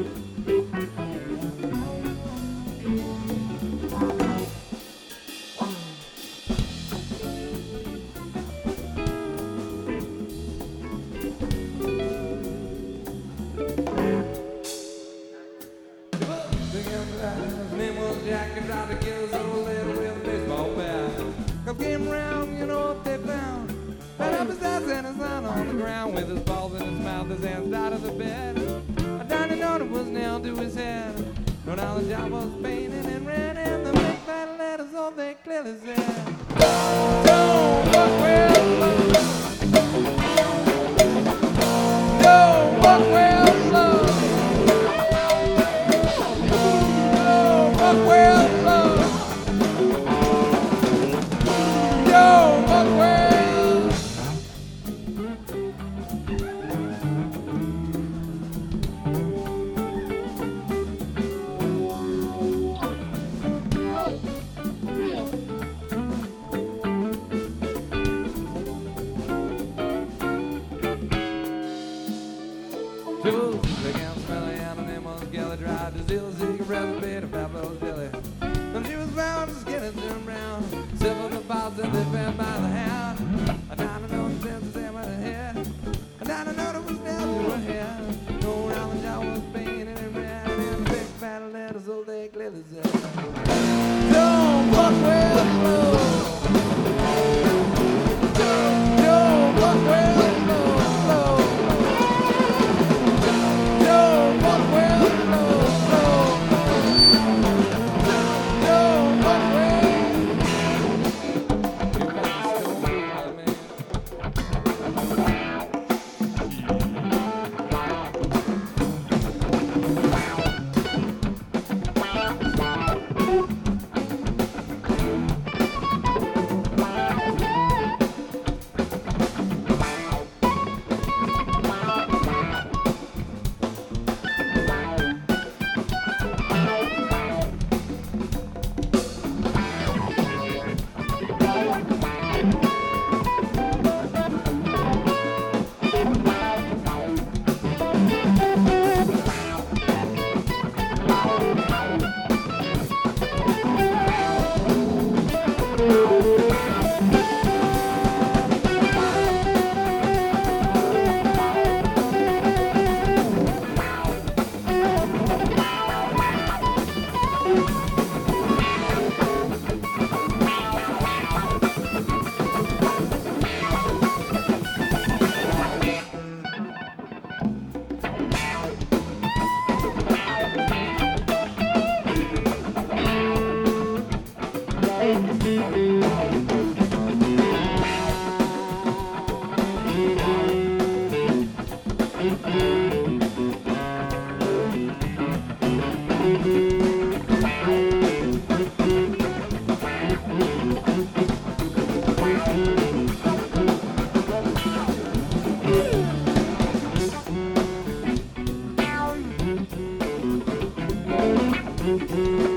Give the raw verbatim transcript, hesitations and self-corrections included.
His name was Jack, and tried to kill his old lady with a baseball bat. Come came round, you know what they found? Right up his ass and his hand on the ground with his balls in his mouth, his hands out of the bed. I didn't know it was nailed to his head. No, now the job was painted and red, and the big fat letters all they clearly said, don't fuck with love. Don't fuck with love. Don't fuck with love. Don't fuck with. Tools, big and smelly, and her name was Gelly. Tried to steal a cigarette and bait a fat little jelly. When she was found, her skin had turned brown. Silver the bottles and they fed by the hand. I don't know the sense of her head. I don't know it was down to her head. No round the jaw was painted in red, and the big fat letters so they clearly said, don't fuck with love. Don't, don't fuck with love. Mm-hmm.